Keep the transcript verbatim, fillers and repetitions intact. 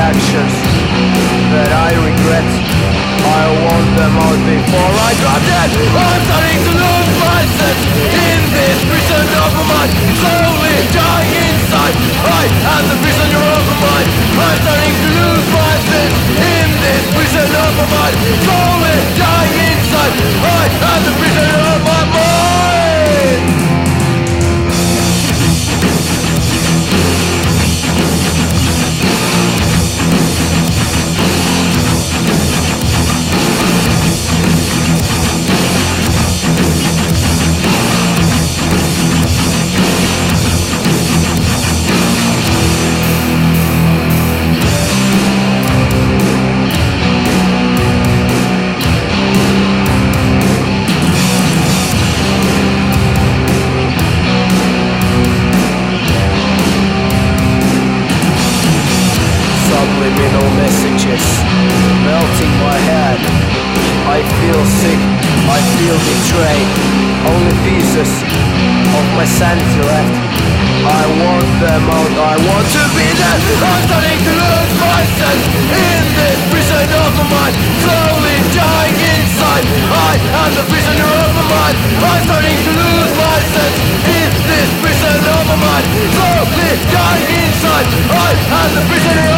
actions that I regret. I want them out before I drop dead. I'm starting to lose my sense in this prison of my mind, slowly dying inside. I am the prisoner of my mind. I'm starting to lose my sense in this prison of my mind, slowly dying inside. I am the prisoner of my mind. Subliminal messages melting my head. I feel sick, I feel betrayed. Only pieces of my sanity left. I want them out, I want to be dead. I'm starting to lose my sense in this prison of my mind, slowly dying inside. I am the prisoner of my mind. I'm starting to lose my sense in this prison of my mind, slowly dying inside. I am the prisoner of my mind.